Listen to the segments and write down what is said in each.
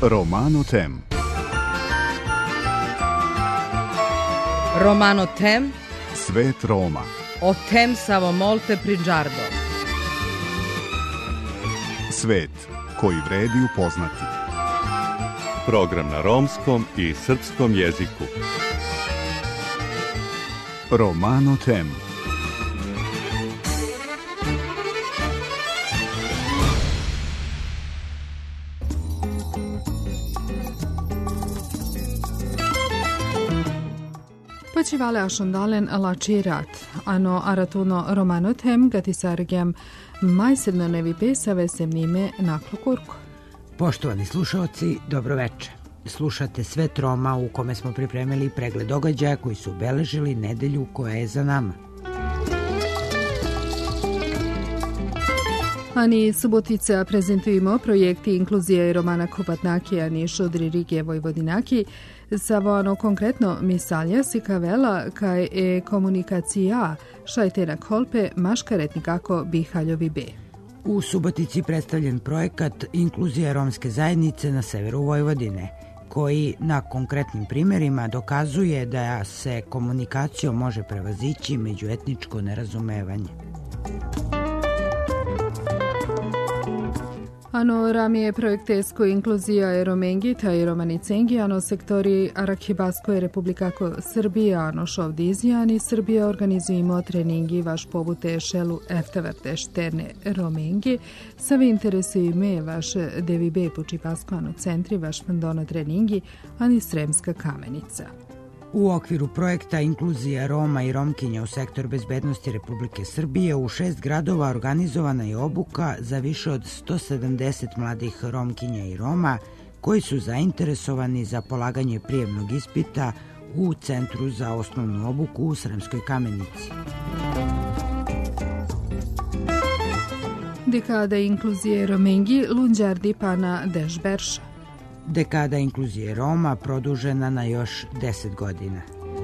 Romano Tem. Romano Tem. Svet Roma. O tem samo molte prigiardo. Svet koji vredi upoznati. Program na romskom i srpskom jeziku. Romano Tem. Počivale ašondalen lačirat, ano aratuno Romano Tem gatisargem majsedno nevi pesave se mnime naklokurku. Poštovani slušalci, dobroveče. Slušate Svet Roma u kome smo pripremili pregled događaja koji su obeležili nedelju koja je za nama. Ani Subotica prezentujemo projekti inkluzije i Romana Kupatnaki, ani Šodri Rige Vojvodinaki, Savano konkretno misalja si kavela kaj e komunikacija šajtena kolpe maškaretnikako Bihaljovi B. U Subotici predstavljen projekat Inkluzija romske zajednice na severu Vojvodine, koji na konkretnim primjerima dokazuje da se komunikacijom može prevazići međuetničko nerazumevanje. Ano ramije projektesko inkluzija je Romengita i Romanicengi, ano sektori Arakibasko je Republikako Srbija, ano šovdizijani Srbija organizujemo treningi vaš povute šelu eftevrte šterne Romengi, sa vi interesuju me vaš DVB Pučipasko, ano centri vaš pandona treningi, ani Sremska kamenica. U okviru projekta Inkluzija Roma i Romkinja u sektor bezbednosti Republike Srbije u 6 gradova organizovana je obuka za više od 170 mladih Romkinja i Roma koji su zainteresovani za polaganje prijemnog ispita u Centru za osnovnu obuku u Sremskoj kamenici. Dekada inkluzije Romengi Lunđardi pana Dežberša. Dekada inkluzije Roma produžena na još 10 godina.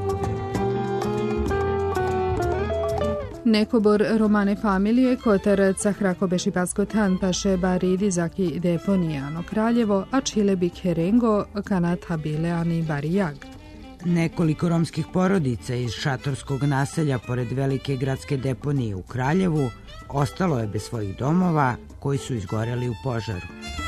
Nekobor romane familije Kotaraca Hrakobešipasko Tan Paše Baridi Zaki Deponijano Kraljevo, a Čilebik Herengo Kanat Habileani Barijag. Nekoliko romskih porodica iz šatorskog naselja pored velike gradske deponije u Kraljevu ostalo je bez svojih domova koji su izgoreli u požaru.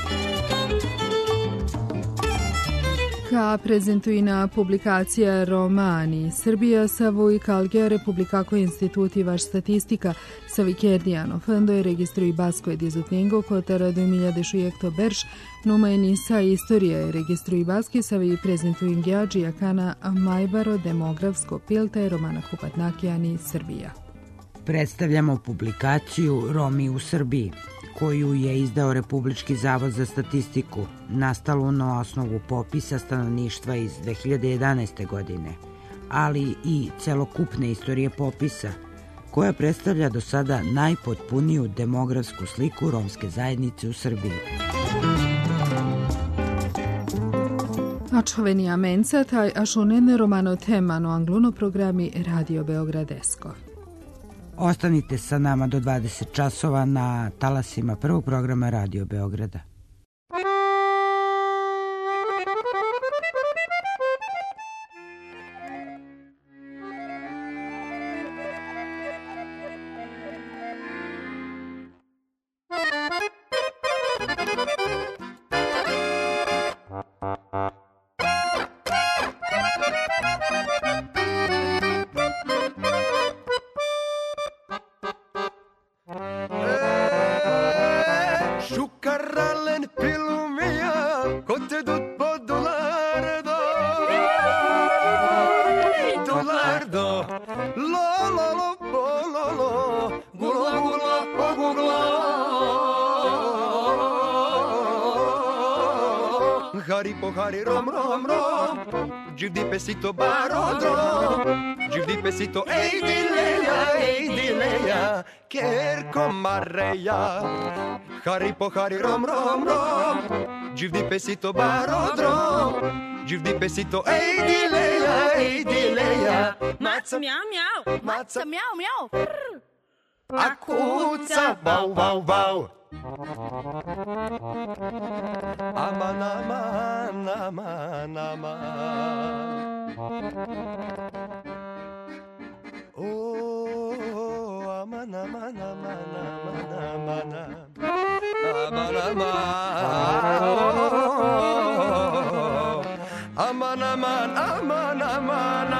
Ka prezentujna publikacija Romani Srbija Savoj Kalge Republikako instituti vaš statistika Savikerdijano Fondo je registruji Basko je dizutnjengo kotara 2006 berš numajni sa istorija je registruji Baski savi prezentujem geađi jakana Majbaro demografsko pilta je Romana Kupatnakijani Srbija. Predstavljamo publikaciju Romi u Srbiji, koju je izdao Republički zavod za statistiku, nastalu na osnovu popisa stanovništva iz 2011. godine, ali i celokupne istorije popisa, koja predstavlja do sada najpotpuniju demografsku sliku romske zajednice u Srbiji. Ačovenija menca taj ašunen Romano Temano angluno programi Radio Beogradesko. Ostanite sa nama do 20 časova na talasima prvog programa Radio Beograda. Hari rom rom rom, givdi pesito barodrom, givdi pesito ej dileja, kerko mareja. Hari rom rom rom, givdi pesito barodrom, givdi pesito ej dileja, Maca miau miau, maca miau miau. a kuca bau, bau, bau. Aman, aman, aman, aman. Oh, aman, aman, aman, aman, aman. Aman, aman, aman, aman, aman,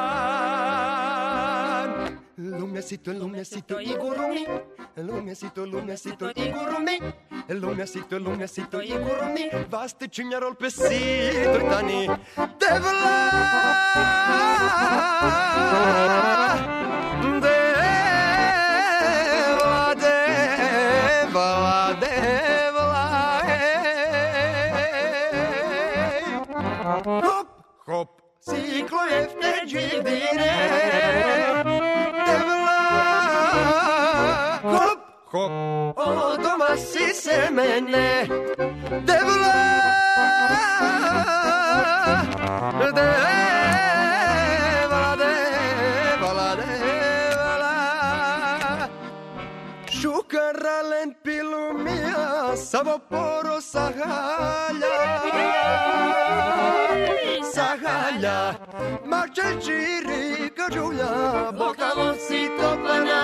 aman. Lumiacito, lumiacito y gurumi. Lumiacito, lumiacito y gurumi. Lumiacito, lumiacito y gurumi. Vaste cignarol pesito i tani. Devla, devla, devla, devla, hop, hop, ciklo jefte džidire. Devla, hop, hop, o doma si se mene. Devla, devla, devla, devla. Šukaralen pilumija, samo poro sahalja. Sahalja, marčel čiri kažulja, bokavo si toplana.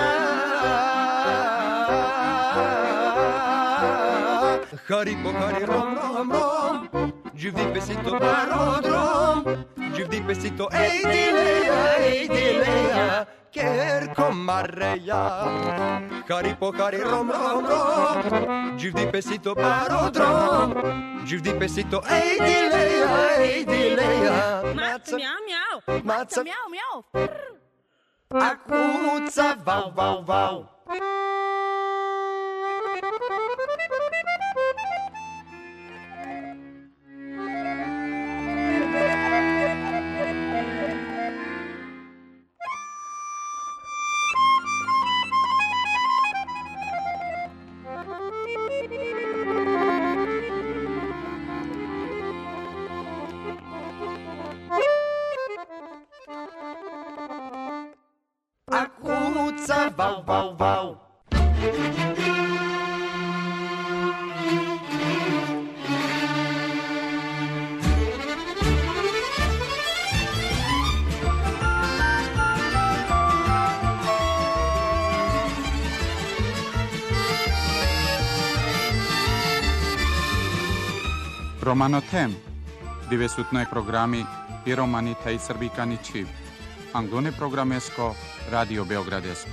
Hari po hari rom, rom, rom, živdi pesito barodrom, živdi pesito ej dileja, kerko mareja. Hari po hari rom, rom, rom, živdi pesito barodrom, živdi pesito ej dileja. Maca, mjau, mjau, maca, mjau, mjau. A kuca, vau, vau, vau. A kuca, vau, vau, vau. Romanotem, diversut noi programi i romanita i srbikani čib. Anglone programesko, Radio Beogradesko.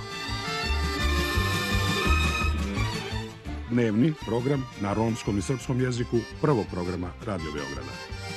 Dnevni program na romskom i srpskom jeziku prvog programa Radio Beograda.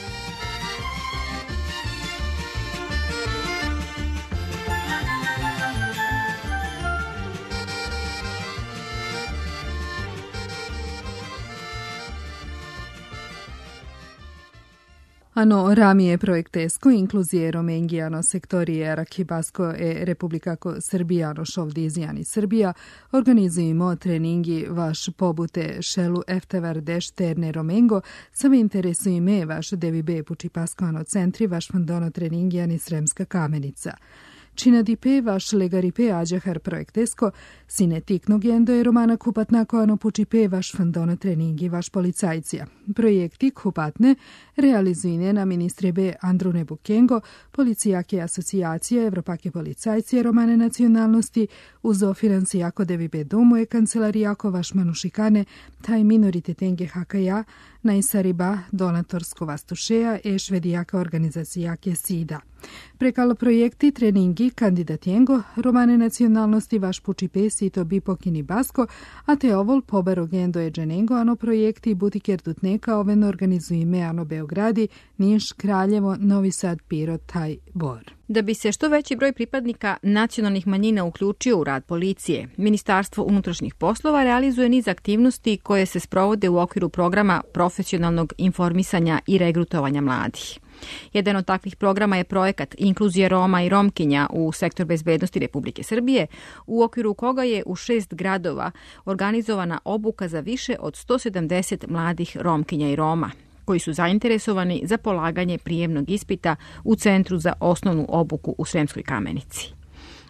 Ano ramije projektesko inkluzije Romengijano sektorije Rakibasko e Republikako Srbijano šovdizijani Srbija organizujemo treningi vaš pobute šelu eftevar deš terne Romengo same interesujeme vaš devibe pučipaskoano centri vaš fondono treningijani Sremska kamenica. Činadipe vaš legaripe ađahar projektesko, sine tiknog jendo je romana kupatnako ano pučipe vaš fondono treningi vaš policajcija. Projekti kupatne realizujene na ministrebe Andrune Bukengo, policijake asocijacije Evropake policajcije romane nacionalnosti, uzo financijako devibe domu je kancelarijako vaš manušikane, taj minoritetenge hakaja, najsariba donatorsko vastušeja e švedijaka organizacijake SIDA. Prekalo projekti treningi kandidatjengo romane nacionalnosti vaš pučipe sito bipokini basko, a te ovol pobarogendo je dženengo ano projekti butiker dutneka oven organizujeme ano Beogradi, Niš, Kraljevo, Novi Sad, Pirot, taj Bor. Da bi se što veći broj pripadnika nacionalnih manjina uključio u rad policije, Ministarstvo unutrašnjih poslova realizuje niz aktivnosti koje se sprovode u okviru programa profesionalnog informisanja i regrutovanja mladih. Jedan od takvih programa je projekat Inkluzije Roma i Romkinja u sektor bezbednosti Republike Srbije, u okviru koga je u 6 gradova organizovana obuka za više od 170 mladih Romkinja i Roma, koji su zainteresovani za polaganje prijemnog ispita u Centru za osnovnu obuku u Sremskoj Kamenici.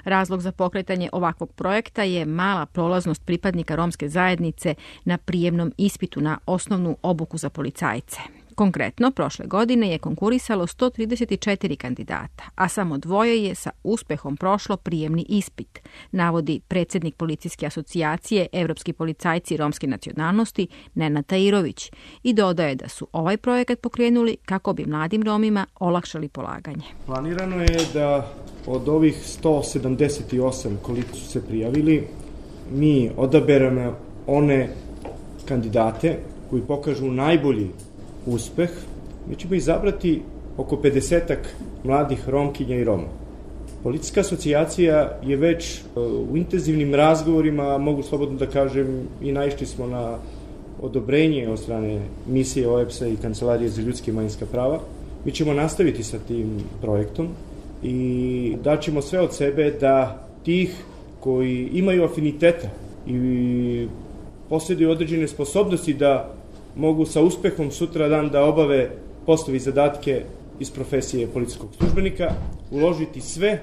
Razlog za pokretanje ovakvog projekta je mala prolaznost pripadnika romske zajednice na prijemnom ispitu na osnovnu obuku za policajce. Konkretno, prošle godine je konkurisalo 134 kandidata, a samo 2 je sa uspehom prošlo prijemni ispit, navodi predsjednik Policijske asocijacije Evropski policajci romske nacionalnosti Nenad Tairović i dodaje da su ovaj projekat pokrenuli kako bi mladim Romima olakšali polaganje. Planirano je da od ovih 178 koliko su se prijavili, mi odaberemo one kandidate koji pokažu najbolji uspeh. Mi ćemo izabrati oko 50-ak mladih Romkinja i Roma. Policijska asocijacija je već u intenzivnim razgovorima, mogu slobodno da kažem, i naišli smo na odobrenje od strane misije OEBS-a i Kancelarije za ljudske i manjinska prava. Mi ćemo nastaviti sa tim projektom i daćemo sve od sebe da tih koji imaju afiniteta i posjeduju određene sposobnosti da mogu sa uspehom sutra dan da obave poslove i zadatke iz profesije policijskog službenika, uložiti sve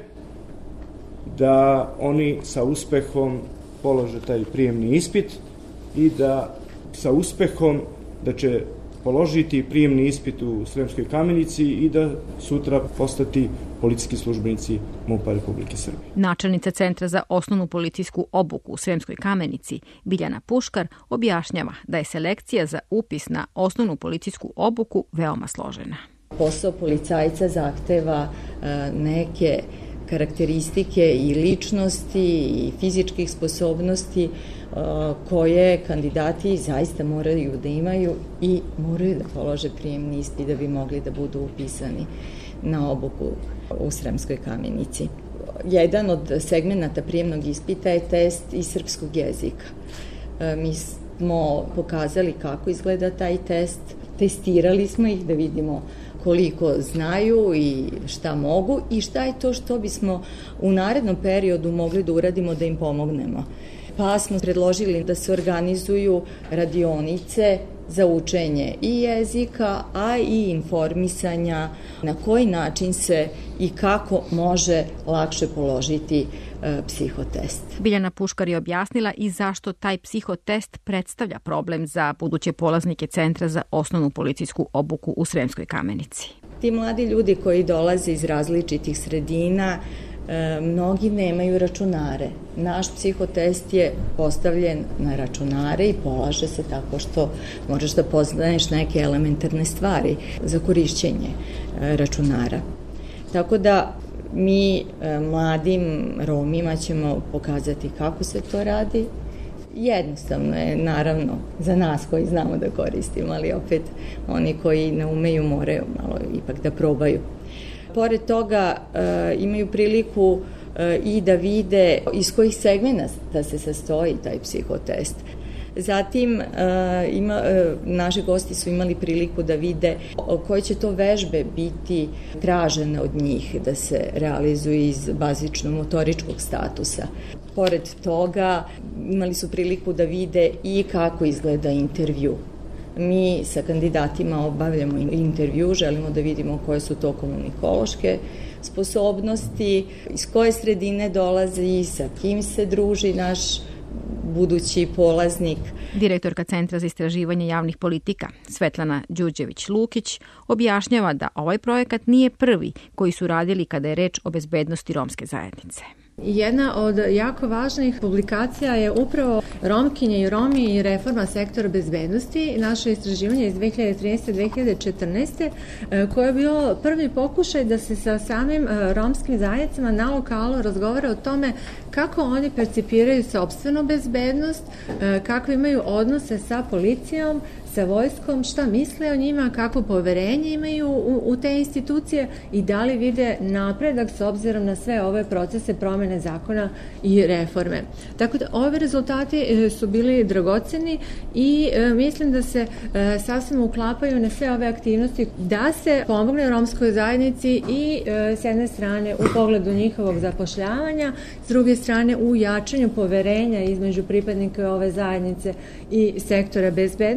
da oni sa uspehom polože taj prijemni ispit i da sa uspehom da će položiti prijemni ispit u Sremskoj Kamenici i da sutra postati policijski službenici MUP-a Republike Srbije. Načelnica Centra za osnovnu policijsku obuku u Sremskoj Kamenici, Biljana Puškar, objašnjava da je selekcija za upis na osnovnu policijsku obuku veoma složena. Posao policajca zahteva neke karakteristike i ličnosti i fizičkih sposobnosti koje kandidati zaista moraju da imaju i moraju da polože prijemni ispit da bi mogli da budu upisani na obuku u Sremskoj Kamenici. Jedan od segmenata prijemnog ispita je test iz srpskog jezika. Mi smo pokazali kako izgleda taj test, testirali smo ih da vidimo koliko znaju i šta mogu i šta je to što bismo u narednom periodu mogli da uradimo da im pomognemo. Pa smo predložili da se organizuju radionice za učenje i jezika, a i informisanja na koji način se i kako može lakše položiti psihotest. Biljana Puškar je objasnila i zašto taj psihotest predstavlja problem za buduće polaznike Centra za osnovnu policijsku obuku u Sremskoj Kamenici. Ti mladi ljudi koji dolaze iz različitih sredina, mnogi nemaju računare. Naš psihotest je postavljen na računare i polaže se tako što moraš da poznaješ neke elementarne stvari za korišćenje računara. Tako da mi mladim Romima ćemo pokazati kako se to radi. Jednostavno je, naravno, za nas koji znamo da koristimo, ali opet oni koji ne umeju moraju malo ipak da probaju. Pored toga imaju priliku i da vide iz kojih segmenata se sastoji taj psihotest. Zatim, naši gosti su imali priliku da vide koje će to vežbe biti tražene od njih da se realizuju iz bazično-motoričkog statusa. Pored toga, imali su priliku da vide i kako izgleda intervju. Mi sa kandidatima obavljamo intervju, želimo da vidimo koje su to komunikološke sposobnosti, iz koje sredine dolazi, sa kim se druži naš budući polaznik. Direktorka Centra za istraživanje javnih politika, Svetlana Đurđević-Lukić, objašnjava da ovaj projekat nije prvi koji su radili kada je reč o bezbednosti romske zajednice. Jedna od jako važnih publikacija je upravo Romkinje i Romi i reforma sektora bezbednosti, naše istraživanje iz 2013-2014. koje je bilo prvi pokušaj da se sa samim romskim zajednicama na lokalu razgovara o tome kako oni percipiraju sopstvenu bezbednost, kako imaju odnose sa policijom, sa vojskom, šta misle o njima, kako poverenje imaju u te institucije i da li vide napredak s obzirom na sve ove procese promene zakona i reforme. Tako da ovi rezultati su bili dragoceni i mislim da se sasvim uklapaju na sve ove aktivnosti da se pomogne romskoj zajednici i s jedne strane u pogledu njihovog zapošljavanja, s druge strane u jačanju poverenja između pripadnika ove zajednice i sektora bezbednosti.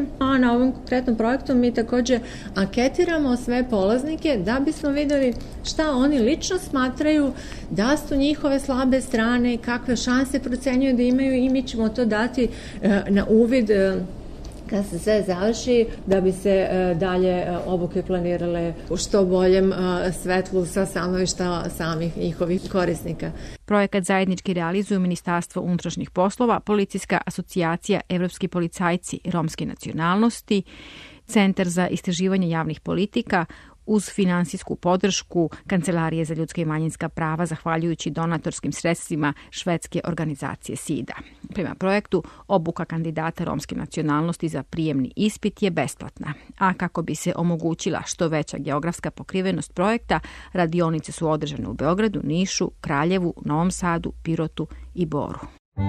A na ovom konkretnom projektu mi takođe anketiramo sve polaznike da bismo videli šta oni lično smatraju da su njihove slabe strane i kakve šanse procenjuju da imaju i mi ćemo to dati na uvid kad se sve završi, da bi se dalje obuke planirale u što boljem svetlu sa stanovišta samih njihovih korisnika. Projekat zajednički realizuju Ministarstvo unutrašnjih poslova, Policijska asocijacija Evropski policajci romske nacionalnosti, Centar za istraživanje javnih politika, uz finansijsku podršku Kancelarije za ljudska i manjinska prava, zahvaljujući donatorskim sredstvima švedske organizacije SIDA. Prema projektu, obuka kandidata romske nacionalnosti za prijemni ispit je besplatna, a kako bi se omogućila što veća geografska pokrivenost projekta, radionice su održane u Beogradu, Nišu, Kraljevu, Novom Sadu, Pirotu i Boru.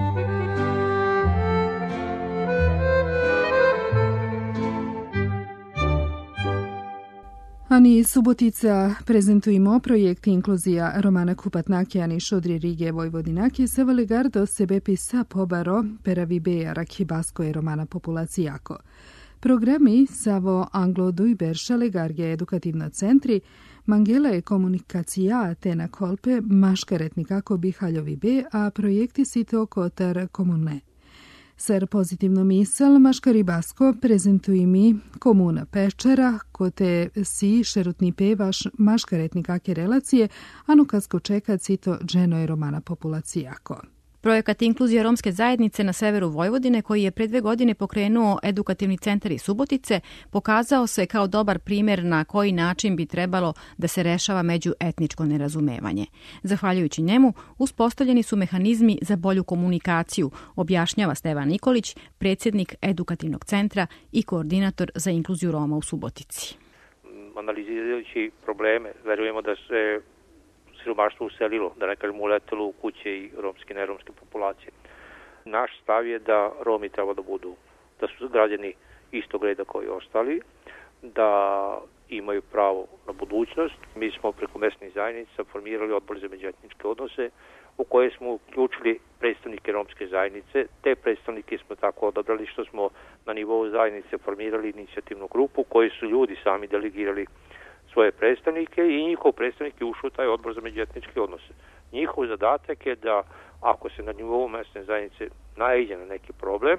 Ani Subotica prezentujemo projekt inkluzija Romana Kupatnaki Šodri Rige Vojvodinaki se valigardo sebe pisa pobaro peravibeja rakhibasko e romana populacijako. Programi savo anglo-dujber legarge edukativno centri mangela je komunikacija te na kolpe maškaretnikako bihaljovi be, a projekti sito kotar komune. Ser pozitivno misel Maškari Basko prezentuje mi komuna Pečara, kote si šerutni pevaš maškaretnikake relacije, ano kasko čeka cito dženo je romana populacijako. Projekat inkluzija romske zajednice na severu Vojvodine, koji je pre 2 godine pokrenuo edukativni centar iz Subotice, pokazao se kao dobar primjer na koji način bi trebalo da se rešava međuetničko nerazumevanje. Zahvaljujući njemu, uspostavljeni su mehanizmi za bolju komunikaciju, objašnjava Stevan Nikolić, predsjednik edukativnog centra i koordinator za inkluziju Roma u Subotici. Analizirajući probleme, verujemo da se siromaštvo uselilo, da ne kažemo uletelo u kuće i romske i neromske populacije. Naš stav je da Romi treba da su građani istog reda koji ostali, da imaju pravo na budućnost. Mi smo preko mesnih zajednica formirali odbor za međuetničke odnose u koje smo uključili predstavnike romske zajednice. Te predstavnike smo tako odabrali što smo na nivou zajednice formirali inicijativnu grupu koju su ljudi sami delegirali svoje predstavnike i njihov predstavnik je ušao u taj odbor za međuetničke odnose. Njihov zadatak je da, ako se na nivou mesne zajednice naiđe na neki problem,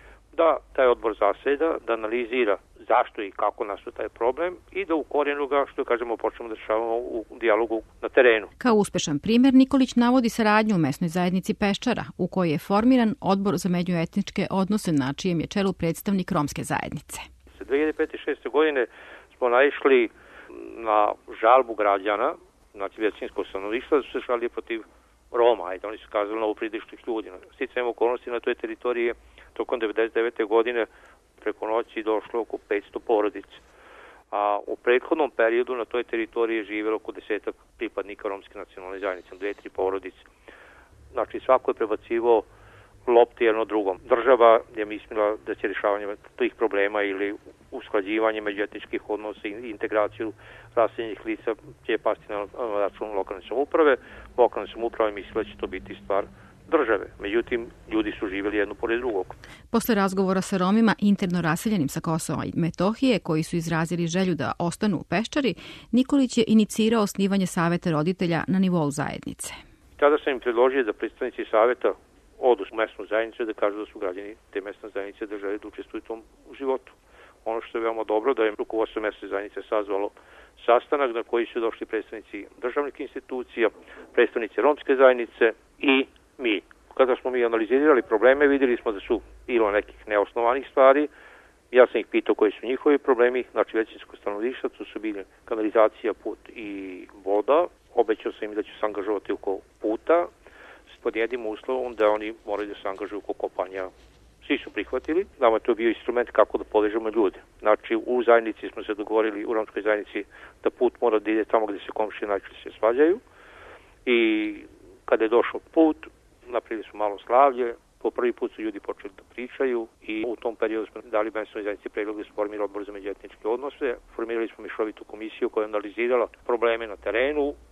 da taj odbor zaseda, da analizira zašto i kako nastao taj problem i da u korijenu ga, što kažemo, počnemo da rešavamo u dijalogu na terenu. Kao uspešan primjer, Nikolić navodi saradnju u mesnoj zajednici Peščara, u kojoj je formiran odbor za međuetničke odnose, na čijem je čelu predstavnik romske zajednice. 2005-2006. godine smo naišli na žalbu građana, znači većinskog stanovništva, da su se žalili protiv Roma, ajde, oni su kazali novopridošlih ljudi. Sticajem okolnosti na toj teritoriji tokom 1999. godine preko noći došlo oko 500 porodica. A u prethodnom periodu na toj teritoriji je živjelo oko 10 pripadnika romske nacionalne zajednice, 2-3 porodice. Znači svako je prebacivao lopti jedno drugom. Država je mislila da će rješavanje tih problema ili usklađivanje međuetničkih odnosa i integraciju raseljenih lica će pasti na račun lokalne samouprave. Lokalne samouprave mislila da će to biti stvar države. Međutim, ljudi su živjeli jedno pored drugog. Posle razgovora sa Romima interno raseljenim sa Kosova i Metohije, koji su izrazili želju da ostanu u Peščari, Nikolić je inicirao osnivanje saveta roditelja na nivou zajednice. Tada sam im predložio da predstavnici saveta odu u mesnu zajednicu da kažu da su građani te mesne zajednice da žele da učestvuju u tom životu. Ono što je veoma dobro da je rukovodstvo mesne zajednice sazvalo sastanak na koji su došli predstavnici državnih institucija, predstavnici romske zajednice i mi. Kada smo mi analizirali probleme, vidjeli smo da su bilo nekih neosnovanih stvari. Ja sam ih pitao koji su njihovi problemi, znači većinsko stanovništvo, to su bili kanalizacija, put i voda. Obećao sam im da ću se angažovati oko puta, pod jednim uslovom da oni moraju da se angažuju oko kopanja. Svi su prihvatili, nama je to bio instrument kako da povežemo ljude. Znači u zajednici smo se dogovorili, u romskoj zajednici, da put mora da ide tamo gde se komšije najčešće svađaju i kada je došao put, napravili smo malo slavlje, po prvi put su ljudi počeli da pričaju i u tom periodu smo dali mesnoj zajednici predlog da se formira odbor za međuetničke odnose, formirali smo mešovitu komisiju koja je analizirala probleme na terenu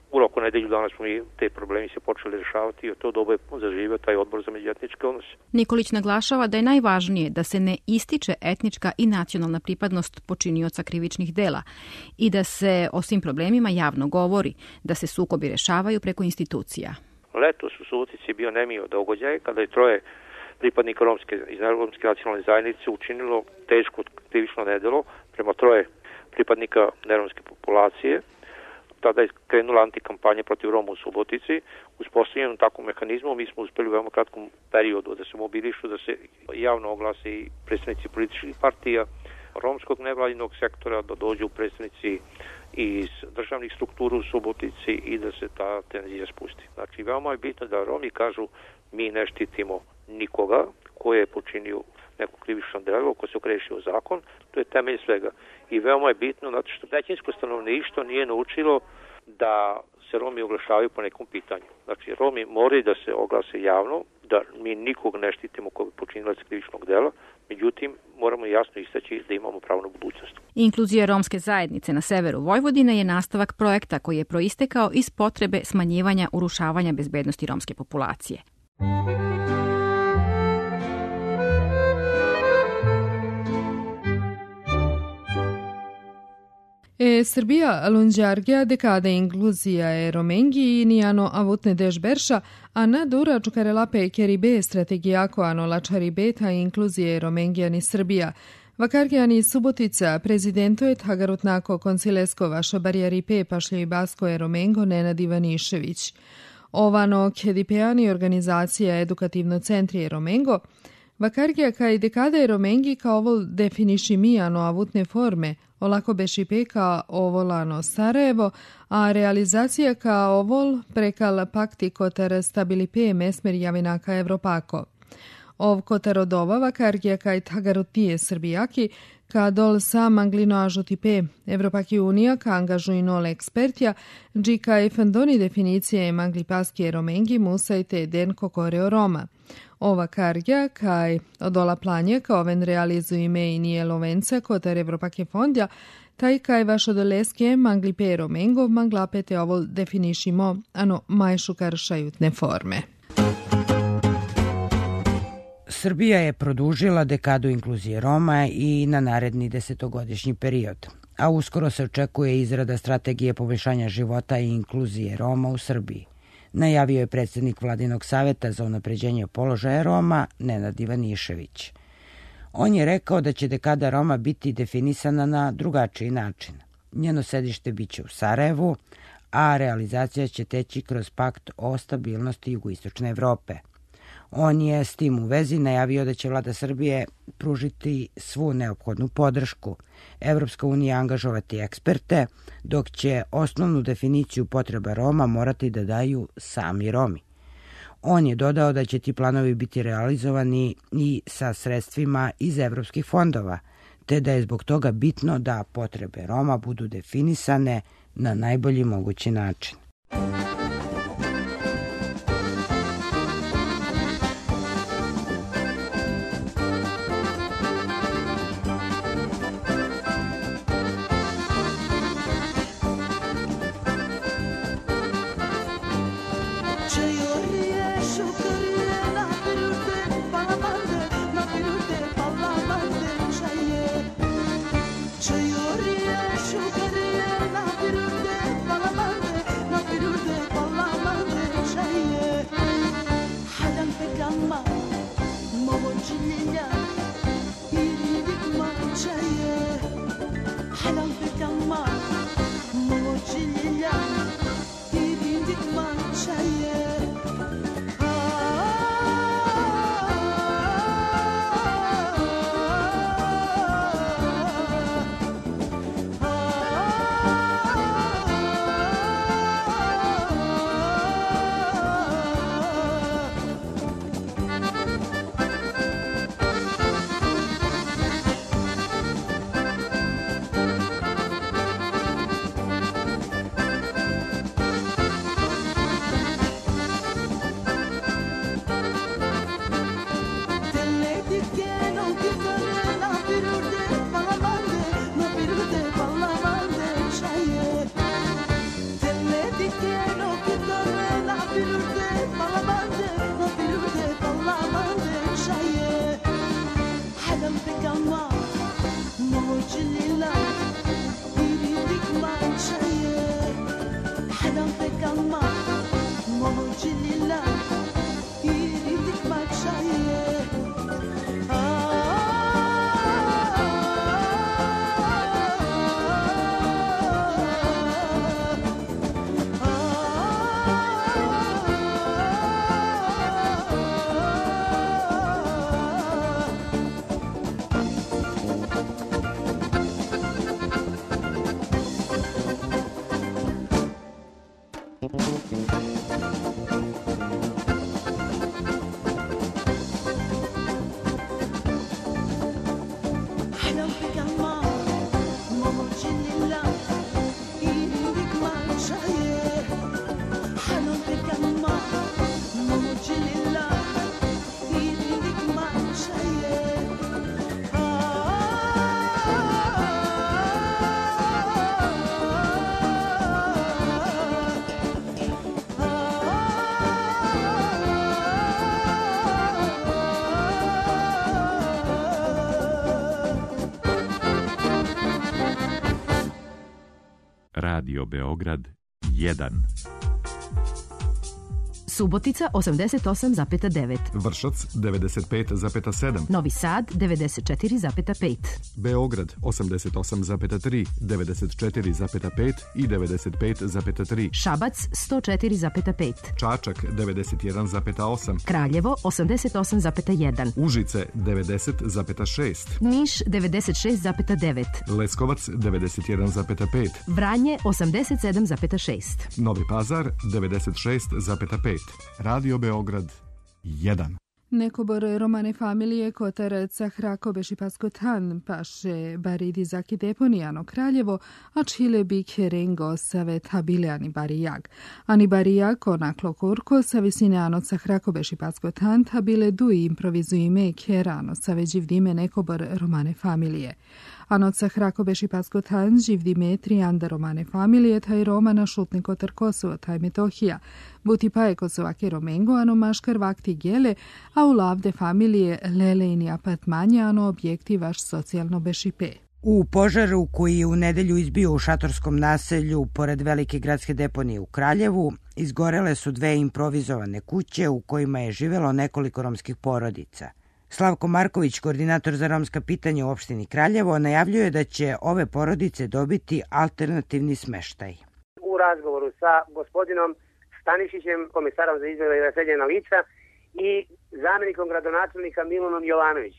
U roku nedelju dana smo mi te problemi se počeli rešavati i od to doba je zaživio taj odbor za međuetničke odnose. Nikolić naglašava da je najvažnije da se ne ističe etnička i nacionalna pripadnost počinioca krivičnih dela i da se o svim problemima javno govori, da se sukobi rešavaju preko institucija. Letos u Subotici je bio nemio događaj kada je 3 pripadnika iz romske nacionalne zajednice učinilo teško krivično nedelo prema 3 pripadnika neromske populacije. Tada je krenula antikampanja protiv Roma u Subotici. Uspostavljenom takvom mehanizmom mi smo uspeli u veoma kratkom periodu da se mobilišu, da se javno oglase i predstavnici političkih partija, romskog nevladinog sektora, da dođu predstavnici iz državnih struktura u Subotici i da se ta tenzija spusti. Znači, veoma je bitno da Romi kažu mi ne štitimo nikoga ko je počinio neko krivično delo, ko se okrešio zakon, to je temelj svega. I veoma je bitno, zato što većinsko stanovništvo nije naučilo da se Romi oglašavaju po nekom pitanju. Znači, Romi moraju da se oglase javno, da mi nikog ne štitimo ko je počinilac krivičnog dela, međutim, moramo jasno istaći da imamo pravo na budućnost. Inkluzija romske zajednice na severu Vojvodine je nastavak projekta koji je proistekao iz potrebe smanjivanja urušavanja bezbednosti romske populacije. Srbija lunđargija dekada inkluzija je romengi i nijano avutne dež berša, a na dura čukarela pekeri be strategija koano lačari beta inkluzije romengijani Srbija. Vakargijani Subotica prezidentu je tagarutnako koncilesko vaša barijari pe pašlje i basko je romengo Nenad Ivanišević. Ovano kedipejani organizacija edukativno centri je romengo, Vakargija kaj dekada je romengi kao ovo definiši mijano avutne forme, olako beši peka ovolano Sarajevo, a realizacija kao ovol prekal pakti kotar stabili pe mesmer javinaka Evropako. Ov kotar od ova Vakargija kaj tagarutije Srbijaki, ka dol sam anglino ažuti pe Evropaki unija ka angažuji nole ekspertja, dži kaj fandoni definicije mangli paskije romengi musajte den kokoreo Roma. Ova kargja, kaj odola planje, kao oven realizuju ime i nije lovenca kotar Evropake fondja, taj kaj vaš odoleske mangli pe romengo manglapete ovo definišimo, ano majšu karšajutne forme. Srbija je produžila dekadu inkluzije Roma i na naredni 10-godišnji period, a uskoro se očekuje izrada strategije poboljšanja života i inkluzije Roma u Srbiji. Najavio je predsjednik Vladinog saveta za unapređenje položaja Roma Nenad Ivanišević. On je rekao da će dekada Roma biti definisana na drugačiji način. Njeno sedište biće u Sarajevu, a realizacija će teći kroz pakt o stabilnosti jugoistočne Evrope. On je s tim u vezi najavio da će vlada Srbije pružiti svu neophodnu podršku. Evropska unija angažovati eksperte, dok će osnovnu definiciju potreba Roma morati da daju sami Romi. On je dodao da će ti planovi biti realizovani i sa sredstvima iz evropskih fondova, te da je zbog toga bitno da potrebe Roma budu definisane na najbolji mogući način. Çayır ya şu karıya na birde, bala bande na birde. Radio Beograd 1. Subotica 88,9. Vršac 95,7. Novi Sad 94,5. Beograd 88,3, 94,5 i 95,3. Šabac 104,5. Čačak 91,8. Kraljevo 88,1. Užice 90,6. Niš 96,9. Leskovac 91,5. Vranje 87,6. Novi Pazar 96,5. Radio Beograd 1. Nekobor romane familije Kotaraca Hrakobeš i Paskotan, paše Baridi Zaki Deponijano Kraljevo, a Čile Bike Rengo Savet Habileani Barijag. Ani Barijag onaklo kurko sa visineano sa Hrakobeš i Paskotan tabile dui improvizuime kerano sa veđivdime nekobor romane familije. Anoca Hrakobeš i Paskotan živdime trianda romane familije taj romana šutni Kotar Kosovo taj Metohija. Buti paje Kosovake Romengo ano maškar vakti gele, a u lavde familije lelejni apartmanje ano objekti vaš socijalno bešipe. U požaru koji je u nedelju izbio u šatorskom naselju pored velike gradske deponije u Kraljevu, izgorele su dve improvizovane kuće u kojima je živelo nekoliko romskih porodica. Slavko Marković, koordinator za romska pitanja u opštini Kraljevo, najavljuje da će ove porodice dobiti alternativni smeštaj. U razgovoru sa gospodinom Stanišićem, komisarom za izbjegle i raseljena lica, i zamjenikom gradonačelnika Milanom Jovanovićem,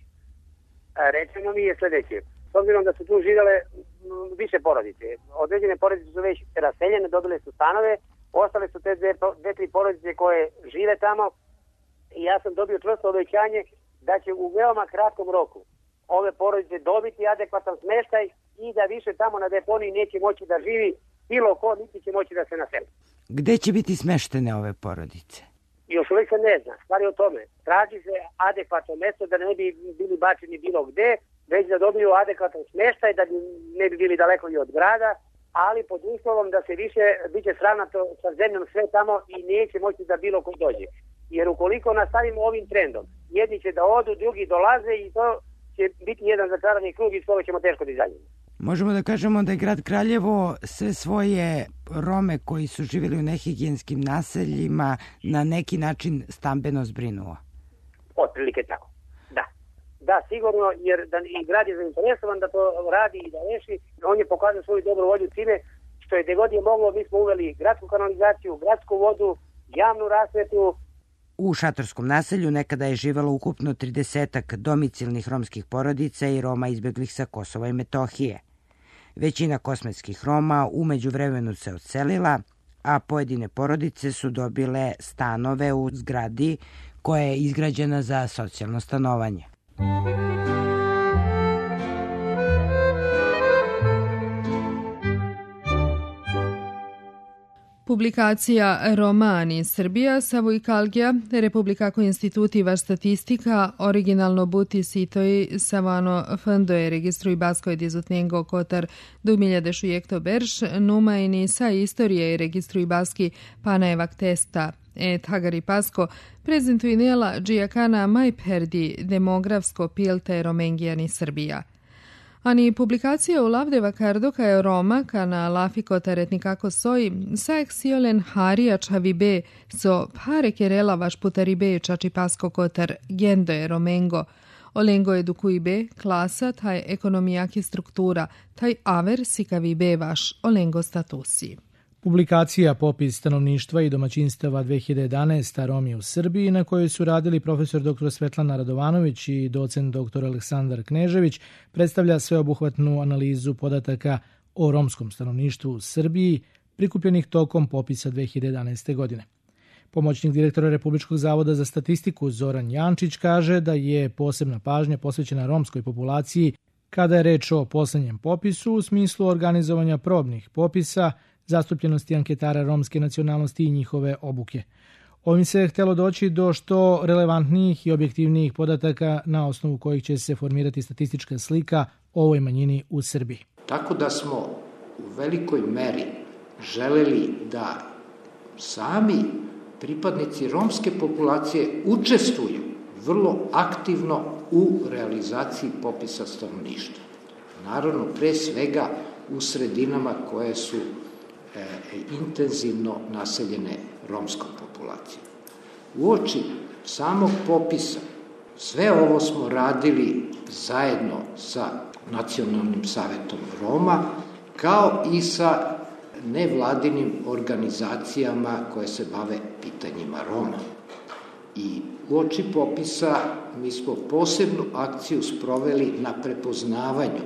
rečeno mi je sljedeće. S obzirom da su tu živjele više porodice, određene porodice su već raseljene, dobile su stanove, ostale su te dve, tri porodice koje žive tamo i ja sam dobio čvrsto obećanje da će u veoma kratkom roku ove porodice dobiti adekvatan smeštaj i da više tamo na deponiji neće moći da živi bilo ko, niti će moći da se naseli. Gde će biti smeštene ove porodice? Još uvijek se ne zna. Stvar je o tome. Traži se adekvatno mesto da ne bi bili bačeni bilo gde, već da dobiju adekvatan smeštaj, da ne bi bili daleko i od grada, ali pod uslovom da se više biće sravnato sa zemljom sve tamo i neće moći da bilo ko dođe. Jer ukoliko nastavimo ovim trendom, jedni će da odu, drugi dolaze i to će biti jedan začarani krug i toga ćemo teško da izađemo. Možemo da kažemo da je grad Kraljevo sve svoje Rome koji su živjeli u nehigijenskim naseljima na neki način stambeno zbrinuo. Otprilike tako, da. Da, sigurno, jer da i grad je zainteresovan da to radi i da reši. On je pokazao svoju dobru volju time što je gde god je moglo, mi smo uveli gradsku kanalizaciju, gradsku vodu, javnu rasvetu. U šatorskom naselju nekada je živelo ukupno 30-ak domicilnih romskih porodica i Roma izbjeglih sa Kosova i Metohije. Većina kosmetskih Roma u međuvremenu se odselila, a pojedine porodice su dobile stanove u zgradi koja je izgrađena za socijalno stanovanje. Publikacija Romani Srbija Savojkalgija, Republikako institutiva statistika, originalno buti sitoj savano fondoje registruj baskoj dizutnjengo kotar 2006 berš, numajni sa istorije i registruj baski panajevak testa Hagari Pasko, prezentuj nela džijakana majperdi demografsko pilte Romengijani Srbija. Ani publikacija u Lavdeva Kardoka je Roma, kana lafiko teretnikako soji, sa eksiolen haria čavibe, so pare kerela vaš putaribe čačipasko kotar gendo je romengo, olengo edukuibe, klasa, taj ekonomijaki struktura, taj aver sikavibe vaš olengo statusi. Publikacija Popis stanovništva i domaćinstava 2011. Romi u Srbiji, na kojoj su radili profesor dr. Svetlana Radovanović i docent dr. Aleksandar Knežević, predstavlja sveobuhvatnu analizu podataka o romskom stanovništvu u Srbiji, prikupljenih tokom popisa 2011. godine. Pomoćnik direktora Republičkog zavoda za statistiku Zoran Jančić kaže da je posebna pažnja posvećena romskoj populaciji kada je reč o poslednjem popisu u smislu organizovanja probnih popisa, zastupljenosti anketara romske nacionalnosti i njihove obuke. Ovim se htelo doći do što relevantnijih i objektivnijih podataka na osnovu kojih će se formirati statistička slika o ovoj manjini u Srbiji. Tako da smo u velikoj meri želeli da sami pripadnici romske populacije učestvuju vrlo aktivno u realizaciji popisa stanovništva. Naravno, pre svega u sredinama koje su intenzivno naseljene romskom populacijom. Uoči samog popisa sve ovo smo radili zajedno sa Nacionalnim savetom Roma, kao i sa nevladinim organizacijama koje se bave pitanjima Roma. I uoči popisa mi smo posebnu akciju sproveli na prepoznavanju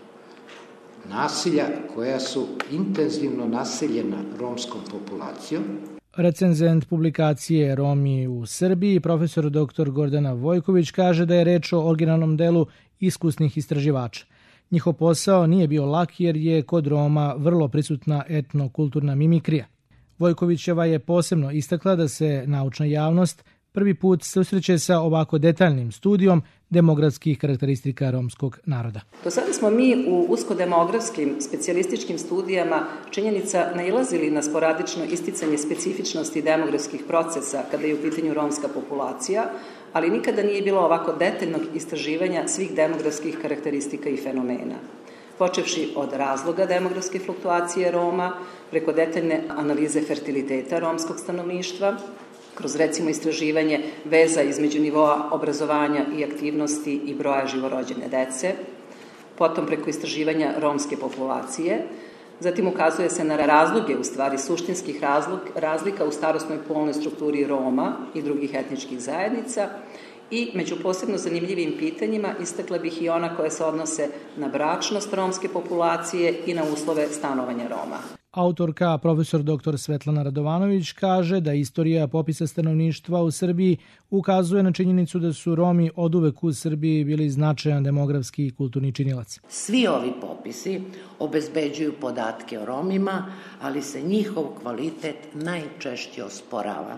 naselja koja su intenzivno naseljena romskom populacijom. Recenzent publikacije Romi u Srbiji, profesor dr. Gordana Vojković, kaže da je reč o originalnom delu iskusnih istraživača. Njihov posao nije bio lak jer je kod Roma vrlo prisutna etnokulturna mimikrija. Vojkovićeva je posebno istakla da se naučna javnost prvi put susreće sa ovako detaljnim studijom demografskih karakteristika romskog naroda. Do sada smo mi u usko-demografskim specijalističkim studijama činjenica nailazili na sporadično isticanje specifičnosti demografskih procesa kada je u pitanju romska populacija, ali nikada nije bilo ovako detaljnog istraživanja svih demografskih karakteristika i fenomena. Počevši od razloga demografske fluktuacije Roma, preko detaljne analize fertiliteta romskog stanovništva, kroz recimo istraživanje veza između nivoa obrazovanja i aktivnosti i broja živorođene dece, potom preko istraživanja romske populacije, zatim ukazuje se na razloge, u stvari suštinskih razlika u starosnoj polnoj strukturi Roma i drugih etničkih zajednica i među posebno zanimljivim pitanjima istakla bih i ona koja se odnose na bračnost romske populacije i na uslove stanovanja Roma. Autorka, profesor dr. Svetlana Radovanović, kaže da istorija popisa stanovništva u Srbiji ukazuje na činjenicu da su Romi oduvek u Srbiji bili značajan demografski i kulturni činilac. Svi ovi popisi obezbeđuju podatke o Romima, ali se njihov kvalitet najčešće osporava.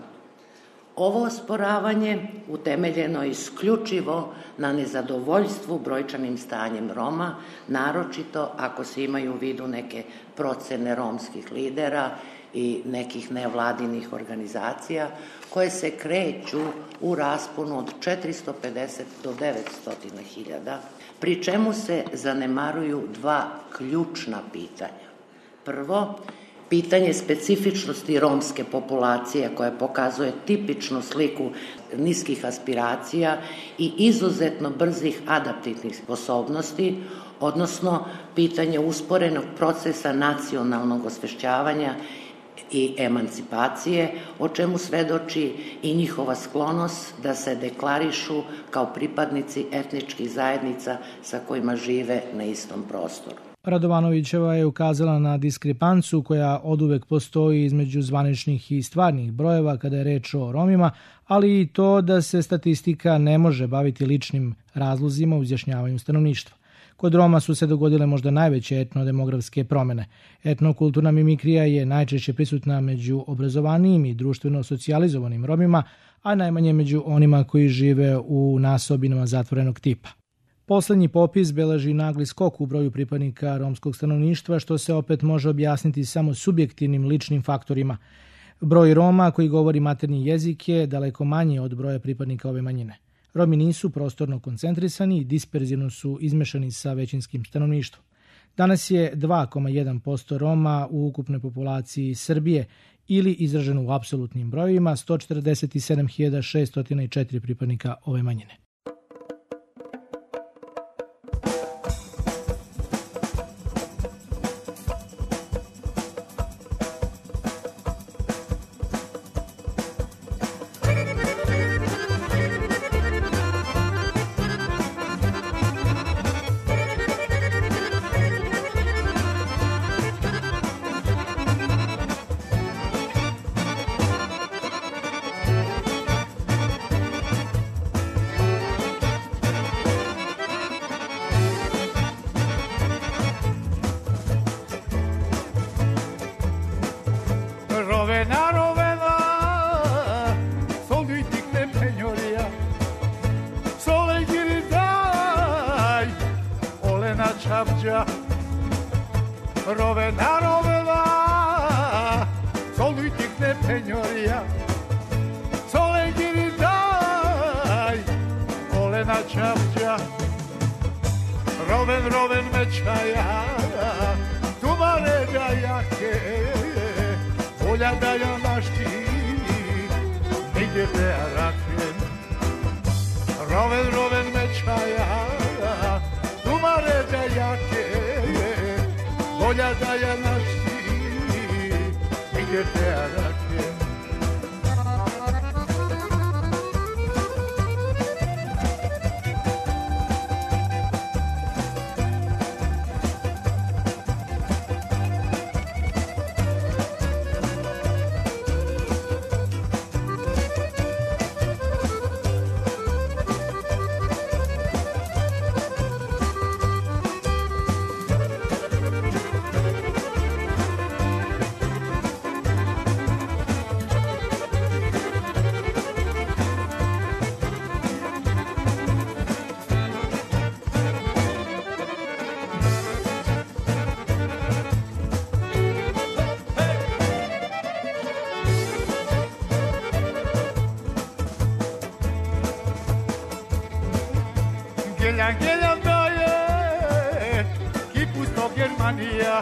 Ovo osporavanje utemeljeno je isključivo na nezadovoljstvu brojčanim stanjem Roma, naročito ako se imaju u vidu neke procene romskih lidera i nekih nevladinih organizacija koje se kreću u rasponu od 450 do 900 hiljada, pri čemu se zanemaruju dva ključna pitanja. Prvo, pitanje specifičnosti romske populacije koja pokazuje tipičnu sliku niskih aspiracija i izuzetno brzih adaptivnih sposobnosti, odnosno pitanje usporenog procesa nacionalnog osvešćavanja i emancipacije, o čemu svedoči i njihova sklonost da se deklarišu kao pripadnici etničkih zajednica sa kojima žive na istom prostoru. Radovanovićeva je ukazala na diskrepancu koja oduvek postoji između zvaničnih i stvarnih brojeva kada je reč o Romima, ali i to da se statistika ne može baviti ličnim razlozima u izjašnjavanju stanovništva. Kod Roma su se dogodile možda najveće etnodemografske promene. Etnokulturna mimikrija je najčešće prisutna među obrazovanijim i društveno socijalizovanim Romima, a najmanje među onima koji žive u nasobinama zatvorenog tipa. Poslednji popis beleži nagli skok u broju pripadnika romskog stanovništva, što se opet može objasniti samo subjektivnim ličnim faktorima. Broj Roma koji govori maternji jezik je daleko manji od broja pripadnika ove manjine. Romi nisu prostorno koncentrisani i disperzivno su izmešani sa većinskim stanovništvom. Danas je 2,1% Roma u ukupnoj populaciji Srbije ili izraženo u apsolutnim brojevima 147.604 pripadnika ove manjine. Ghelan daje, chi pusto Germania,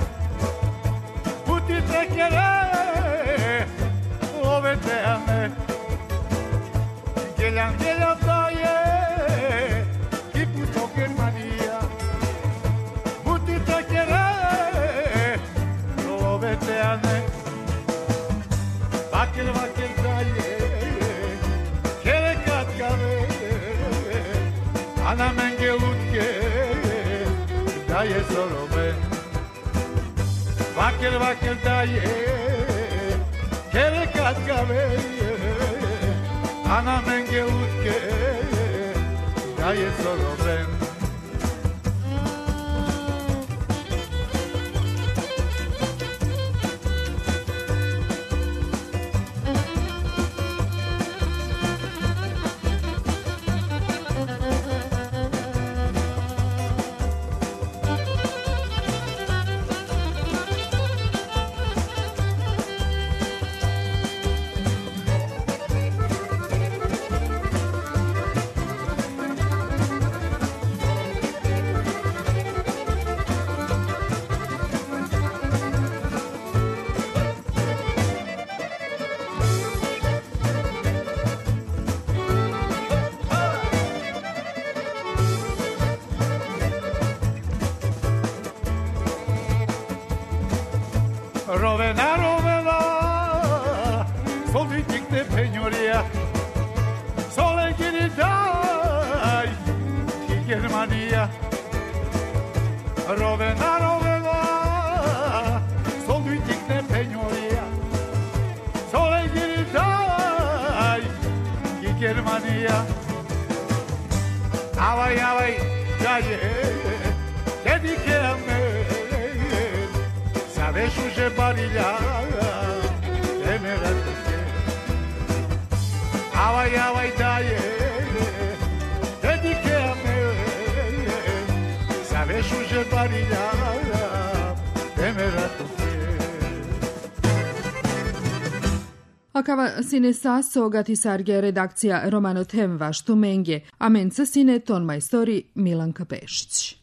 puti trekere, ovete a me. Ghelan daje, chi pusto Germania, puti trekere, ovete a me. Vakel daje, kere katkave, ana menge lutke, daje zoroben. Vakel daje, kere katkave, ana menge lutke, daje zoroben. Rovena, politik de peñoria, sole giritai, ki Germania. Rovena, politik de peñoria, sole giritai, ki Germania. Avai, daje, dedike a me. Sabes že barilja, temerate se. Avaj daje, dedike a me. Sabes že barilja, temerate se. Vakava sine saso gatisarge redakcija Romano Tem vaštu menge, a menca sine ton majstori Milanka Pešić.